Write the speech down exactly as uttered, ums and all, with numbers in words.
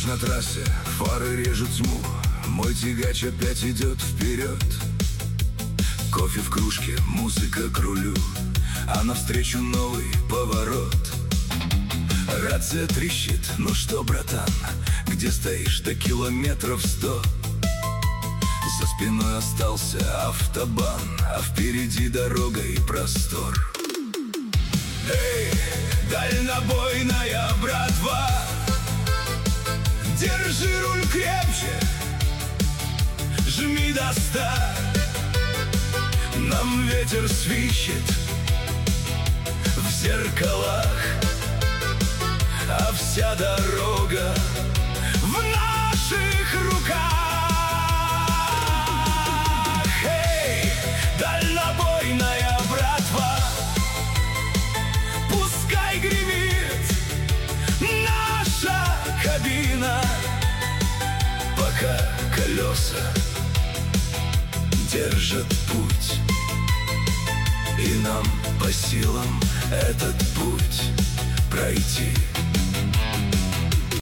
Ночь на трассе, фары режут тьму. Мой тягач опять идет вперед. Кофе в кружке, музыка к рулю, а навстречу новый поворот. Рация трещит: ну что, братан, где стоишь? До километров сто. За спиной остался автобан, а впереди дорога и простор. Эй, дальнобойная братва, держи руль крепче, жми до ста. Нам ветер свищет в зеркалах, а вся дорога в наших руках. Эй, дальнобойная братва, пускай гремит наша кабина, пока колеса держат путь, и нам по силам этот путь пройти.